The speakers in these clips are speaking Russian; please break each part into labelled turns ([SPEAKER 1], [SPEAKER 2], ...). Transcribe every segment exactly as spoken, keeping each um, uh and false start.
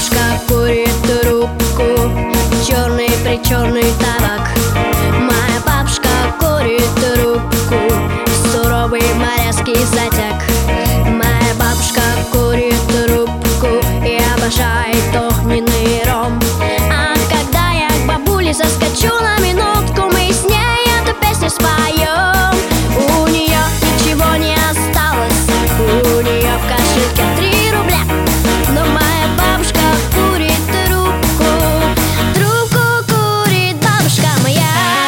[SPEAKER 1] бабушка курит трубку, черный-причерный табак. Моя бабушка курит трубку, суровый моряцкий затяг. Моя бабушка курит трубку и обожает огненный ром. А когда я к бабуле заскочу на минутку, мы с ней эту песню споем. У нее ничего не осталось, у нее в кошельке три рубля, но моя бабушка курит трубку, трубку курит бабушка моя.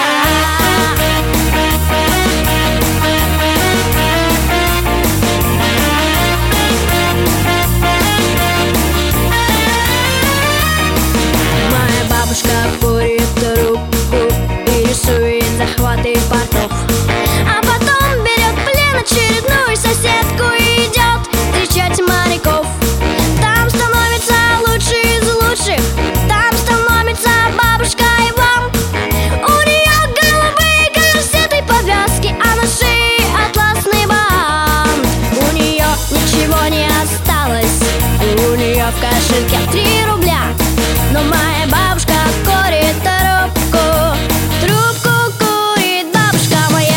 [SPEAKER 1] Моя бабушка курит трубку и рисует захваты портов, а потом берет в плен очередную соседку и идет встречать моряков. Там становится лучше из лучших, там становится бабушка Иван. У нее голубые корсеты, повязки, а на шее атласный бант. У нее ничего не осталось, у нее в кошельке три рубля, но моя бабушка курит трубку, трубку курит бабушка моя.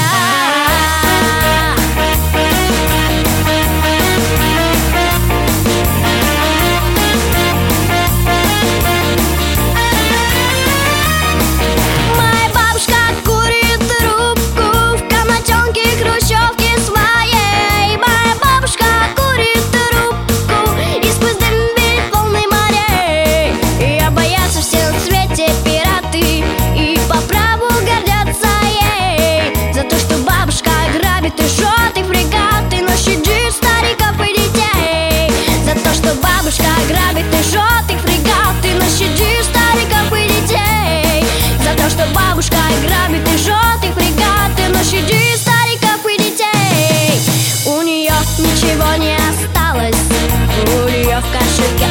[SPEAKER 1] Моя бабушка курит трубку в комнатенке хрущевки своей. Моя бабушка курит трубку и сквозь дым видит волны морей. И боятся все на свете пираты, и по праву гордятся ей за то, что бабушка грабит и жжет их фрегаты, но щадит стариков и детей. За то, что бабушка грабит и жжет их фрегаты, но щадит стариков и детей. За то, что бабушка грабит и жжет их фрегаты, но щадит стариков и детей. У нее ничего не осталось, у нее в кошельке